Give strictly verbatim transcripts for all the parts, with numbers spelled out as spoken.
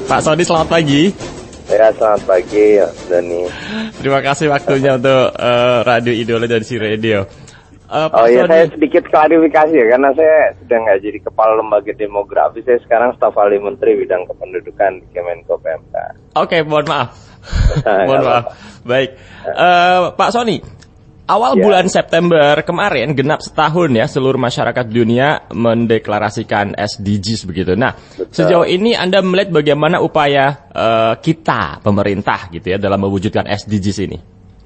Pak Sony, selamat pagi. Ya, selamat pagi, Dani. Terima kasih waktunya untuk uh, Radio Idola dari Si Radio. Uh, Pak oh iya, Sony, saya sedikit klarifikasi ya, karena saya sudah nggak jadi kepala lembaga demografi, saya sekarang staf ahli menteri bidang kependudukan di Kemenko P M K. Oke, okay, mohon maaf. mohon maaf. Baik, uh, Pak Sony. Awal ya. bulan September kemarin, genap setahun ya, seluruh masyarakat dunia mendeklarasikan S D Gs begitu. Nah, betul. Sejauh ini Anda melihat bagaimana upaya uh, kita, pemerintah gitu ya, dalam mewujudkan S D Gs ini?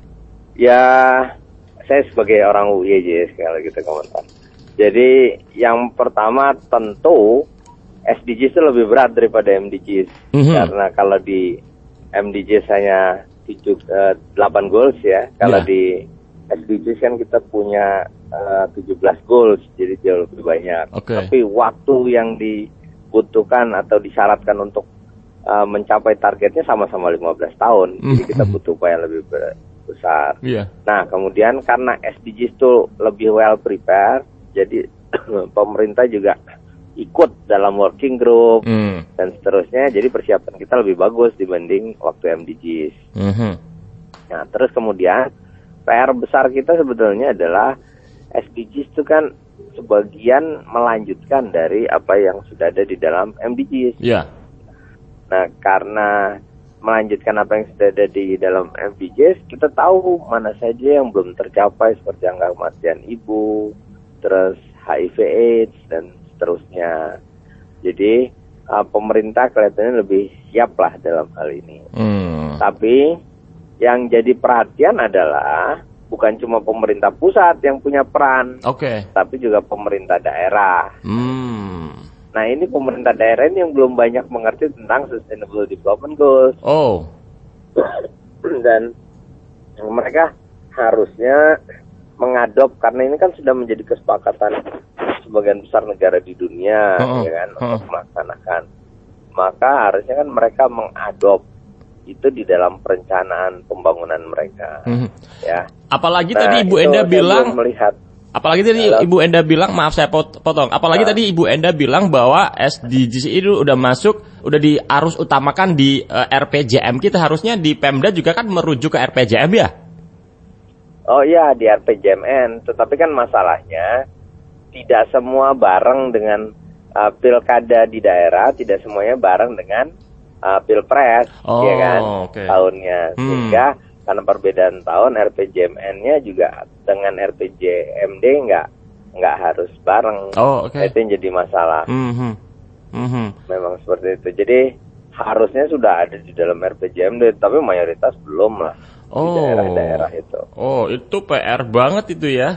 Ya, saya sebagai orang U I aja sekali gitu komentar. Jadi, yang pertama tentu S D Gs itu lebih berat daripada M D Gs. Mm-hmm. Karena kalau di M D Gs hanya tujuh, uh, delapan goals ya, kalau yeah. di S D Gs kan kita punya uh, tujuh belas goals, jadi jauh lebih banyak. Okay. Tapi waktu yang dibutuhkan atau disyaratkan untuk uh, mencapai targetnya sama-sama lima belas tahun. Mm-hmm. Jadi kita butuh upaya lebih besar. Yeah. Nah, kemudian karena S D Gs itu lebih well prepared, jadi pemerintah juga ikut dalam working group mm. dan seterusnya. Jadi persiapan kita lebih bagus dibanding waktu M D Gs. Mm-hmm. Nah, terus kemudian P R besar kita sebetulnya adalah S D Gs itu kan sebagian melanjutkan dari apa yang sudah ada di dalam M D Gs. Yeah. Nah, karena melanjutkan apa yang sudah ada di dalam M D Gs, kita tahu mana saja yang belum tercapai seperti angka kematian ibu, terus H I V AIDS dan seterusnya. Jadi uh, pemerintah kelihatannya lebih siap lah dalam hal ini. Mm. Tapi yang jadi perhatian adalah bukan cuma pemerintah pusat yang punya peran, okay. tapi juga pemerintah daerah. Hmm. Nah, ini pemerintah daerah ini yang belum banyak mengerti tentang Sustainable Development Goals. Oh. Dan mereka harusnya mengadop, karena ini kan sudah menjadi kesepakatan sebagian besar negara di dunia, oh. ya kan, oh. untuk melaksanakan. Maka harusnya kan mereka mengadop itu di dalam perencanaan pembangunan mereka, hmm. ya. Apalagi nah, tadi Ibu Enda bilang, melihat. Apalagi tadi Halo. Ibu Enda bilang, maaf saya potong. Apalagi nah. tadi Ibu Enda bilang bahwa S D Gs itu udah masuk, udah diarus utamakan di uh, R P J M kita. Harusnya di Pemda juga kan merujuk ke R P J M ya? Oh iya, di R P J M N. Tetapi kan masalahnya tidak semua bareng dengan uh, pilkada di daerah, tidak semuanya bareng dengan Uh, pilpres, oh, ya kan, okay. tahunnya, hmm. sehingga karena perbedaan tahun R P J M N-nya juga dengan R P J M D nggak nggak harus bareng, oh, okay. itu yang jadi masalah. Mm-hmm. Mm-hmm. Memang seperti itu. Jadi harusnya sudah ada di dalam R P J M D, tapi mayoritas belum lah oh. di daerah-daerah itu. Oh, itu P R banget itu ya?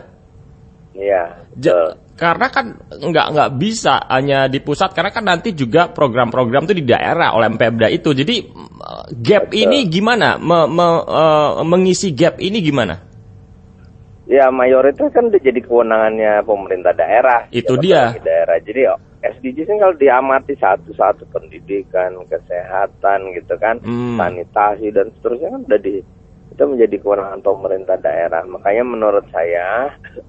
Iya. Ja- karena kan nggak nggak bisa hanya di pusat, karena kan nanti juga program-program itu di daerah oleh Pemda itu. Jadi gap Betul. ini gimana? Me, me, uh, mengisi gap ini gimana? Ya, mayoritas kan udah jadi kewenangannya pemerintah daerah. Itu dia. Daerah. Jadi S D Gs kan kalau diamati satu-satu, pendidikan, kesehatan gitu kan, hmm. sanitasi dan seterusnya kan udah di itu menjadi kewenangan pemerintah daerah. Makanya menurut saya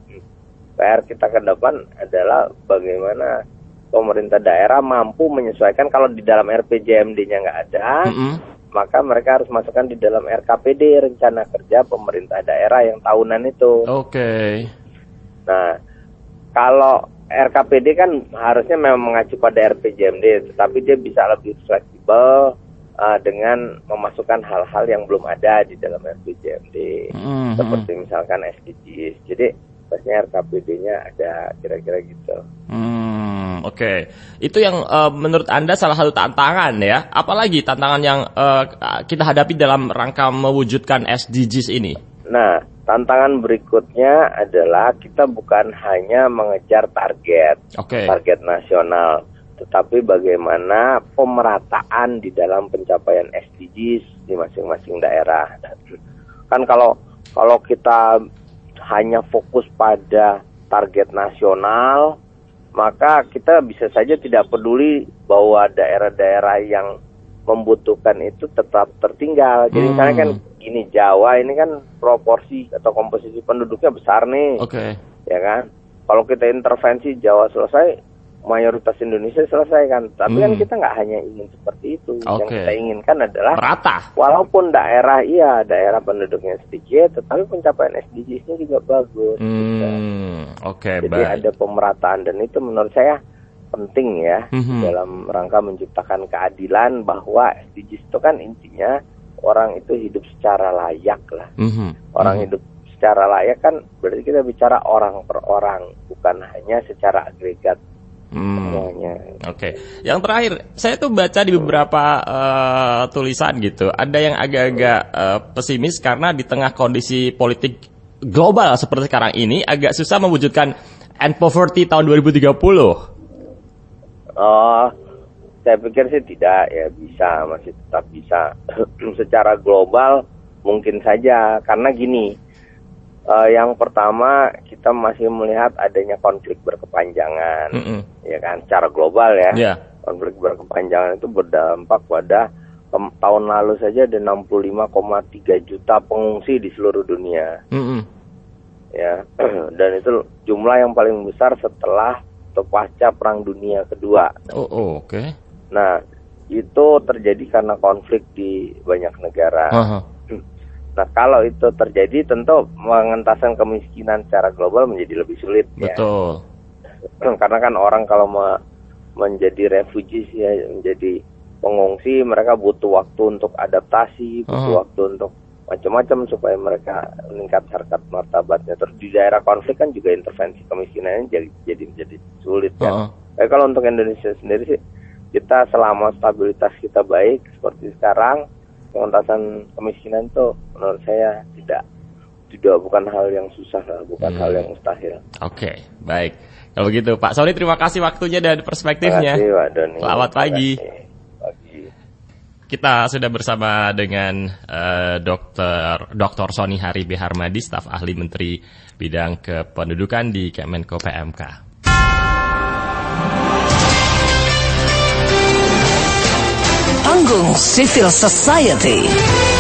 P R kita ke depan adalah bagaimana pemerintah daerah mampu menyesuaikan. Kalau di dalam R P J M D-nya nggak ada, mm-hmm. maka mereka harus masukkan di dalam R K P D, rencana kerja pemerintah daerah yang tahunan itu. Oke. Okay. Nah, kalau R K P D kan harusnya memang mengacu pada R P J M D, tetapi dia bisa lebih fleksibel uh, dengan memasukkan hal-hal yang belum ada di dalam R P J M D, mm-hmm. seperti misalkan S D Gs. Jadi pastinya R K P D-nya ada kira-kira gitu. Hmm, oke. Okay. Itu yang uh, menurut Anda salah satu tantangan ya. Apalagi tantangan yang uh, kita hadapi dalam rangka mewujudkan S D Gs ini? Nah, tantangan berikutnya adalah kita bukan hanya mengejar target, okay. target nasional, tetapi bagaimana pemerataan di dalam pencapaian S D Gs di masing-masing daerah. Kan kalau kalau kita hanya fokus pada target nasional, maka kita bisa saja tidak peduli bahwa daerah-daerah yang membutuhkan itu tetap tertinggal. Jadi hmm. misalnya kan gini, Jawa ini kan proporsi atau komposisi penduduknya besar nih, okay. ya kan? Kalau kita intervensi Jawa selesai, mayoritas Indonesia selesai kan. Tapi hmm. kan kita nggak hanya ingin seperti itu. Okay. Yang kita inginkan adalah merata. Walaupun daerah iya daerah penduduknya sedikit, tetapi pencapaian S D Gs-nya juga bagus. Hmm. Gitu. Oke, Jadi baik. ada pemerataan dan itu menurut saya penting ya mm-hmm. dalam rangka menciptakan keadilan, bahwa S D Gs itu kan intinya orang itu hidup secara layak lah. Mm-hmm. Orang mm-hmm. hidup secara layak kan berarti kita bicara orang per orang, bukan hanya secara agregat hmm. semuanya. Oke, okay. Yang terakhir saya tuh baca di beberapa uh, tulisan gitu, ada yang agak-agak uh, pesimis karena di tengah kondisi politik global seperti sekarang ini agak susah mewujudkan end poverty tahun dua ribu tiga puluh. Oh, saya pikir sih tidak ya, bisa, masih tetap bisa. Secara global mungkin saja, karena gini. Uh, yang pertama kita masih melihat adanya konflik berkepanjangan, mm-hmm. ya kan, secara global ya. Yeah. Konflik berkepanjangan itu berdampak pada um, tahun lalu saja ada enam puluh lima koma tiga juta pengungsi di seluruh dunia, mm-hmm. ya, dan itu jumlah yang paling besar setelah atau pasca Perang Dunia Kedua. Oh, oh oke. Okay. Nah itu terjadi karena konflik di banyak negara. Uh-huh. Nah, kalau itu terjadi, tentu pengentasan kemiskinan secara global menjadi lebih sulit. Betul. Ya. Karena kan orang kalau me- menjadi refugees ya, menjadi pengungsi, mereka butuh waktu untuk adaptasi, butuh uh-huh. waktu untuk macam-macam supaya mereka meningkat harkat martabatnya. Terus di daerah konflik kan juga intervensi kemiskinannya jadi jadi menjadi sulit ya. Uh-huh. Tapi kalau untuk Indonesia sendiri sih, kita selama stabilitas kita baik seperti sekarang, pengentasan kemiskinan itu menurut saya tidak tidak bukan hal yang susah, bukan hmm. hal yang mustahil. Oke, okay, baik. Kalau begitu Pak Sony, terima kasih waktunya dan perspektifnya. Terima kasih, Pak Doni. Selamat pagi. Pagi. Kita sudah bersama dengan uh, Dokter Doktor Sony Hari B. Harmadi, staf ahli Menteri Bidang Kependudukan di Kemenko P M K. Panggung Civil Society.